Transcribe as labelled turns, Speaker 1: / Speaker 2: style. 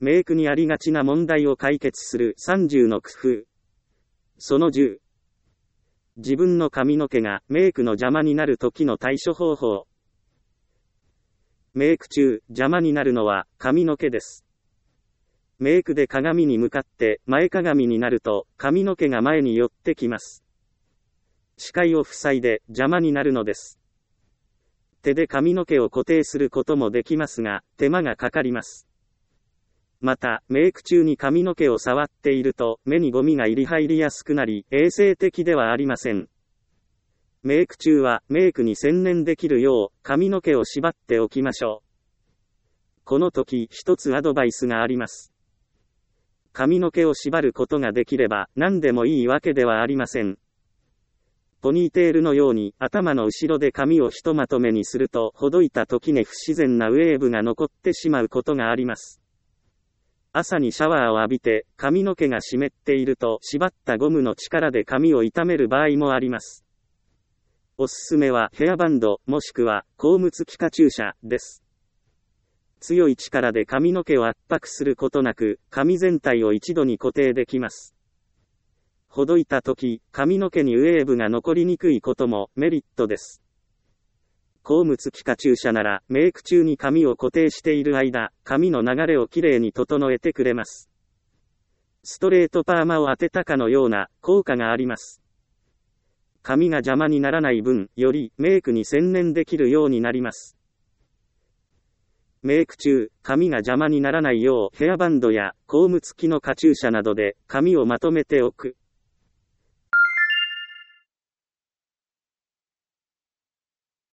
Speaker 1: メイクにありがちな問題を解決する30の工夫。その10。自分の髪の毛がメイクの邪魔になる時の対処方法。メイク中、邪魔になるのは髪の毛です。メイクで鏡に向かって前かがみになると髪の毛が前に寄ってきます。視界を塞いで邪魔になるのです。手で髪の毛を固定することもできますが、手間がかかります。また、メイク中に髪の毛を触っていると、目にゴミが入りやすくなり、衛生的ではありません。メイク中は、メイクに専念できるよう、髪の毛を縛っておきましょう。この時、一つアドバイスがあります。髪の毛を縛ることができれば、何でもいいわけではありません。ポニーテールのように、頭の後ろで髪をひとまとめにすると、ほどいた時に不自然なウェーブが残ってしまうことがあります。朝にシャワーを浴びて、髪の毛が湿っていると、縛ったゴムの力で髪を傷める場合もあります。おすすめはヘアバンド、もしくは、高ムツ気化注射です。強い力で髪の毛を圧迫することなく、髪全体を一度に固定できます。ほどいた時、髪の毛にウェーブが残りにくいこともメリットです。高ムツ気化注射なら、メイク中に髪を固定している間、髪の流れをきれいに整えてくれます。ストレートパーマを当てたかのような効果があります。髪が邪魔にならない分、よりメイクに専念できるようになります。メイク中、髪が邪魔にならないようヘアバンドや高ムツ気のカチューシャなどで髪をまとめておく。